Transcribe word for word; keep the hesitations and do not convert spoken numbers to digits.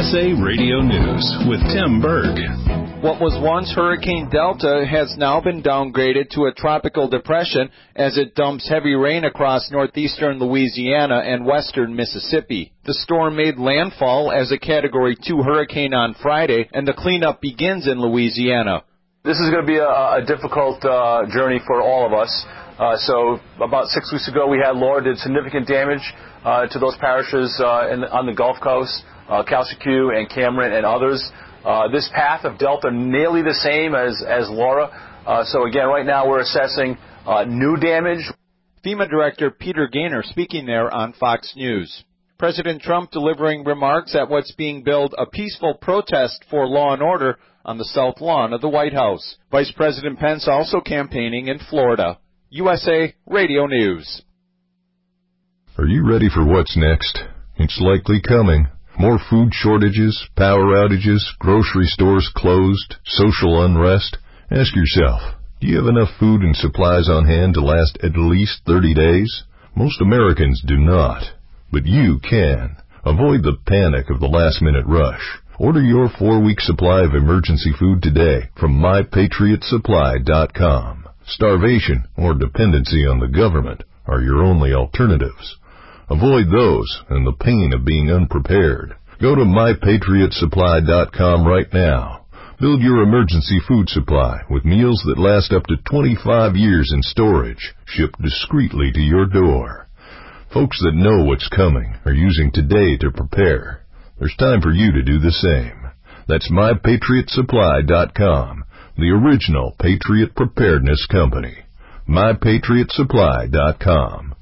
S A Radio News with Tim Berg. What was once Hurricane Delta has now been downgraded to a tropical depression as it dumps heavy rain across northeastern Louisiana and western Mississippi. The storm made landfall as a Category two hurricane on Friday, and the cleanup begins in Louisiana. This is going to be a, a difficult uh, journey for all of us. Uh, so about six weeks ago, we had Laura did significant damage uh, to those parishes uh, in, on the Gulf Coast, uh, Calcasieu and Cameron and others. Uh, this path of Delta nearly the same as, as Laura. Uh, so again, right now we're assessing uh, new damage. FEMA Director Peter Gaynor speaking there on Fox News. President Trump delivering remarks at what's being billed a peaceful protest for law and order on the south lawn of the White House. Vice President Pence also campaigning in Florida. U S A Radio News. Are you ready for what's next? It's likely coming. More food shortages, power outages, grocery stores closed, social unrest. Ask yourself, do you have enough food and supplies on hand to last at least thirty days? Most Americans do not, but you can. Avoid the panic of the last-minute rush. Order your four-week supply of emergency food today from my patriot supply dot com. Starvation or dependency on the government are your only alternatives. Avoid those and the pain of being unprepared. Go to my patriot supply dot com right now. Build your emergency food supply with meals that last up to twenty-five years in storage, shipped discreetly to your door. Folks that know what's coming are using today to prepare. There's time for you to do the same. That's my patriot supply dot com, the original Patriot Preparedness Company. my patriot supply dot com.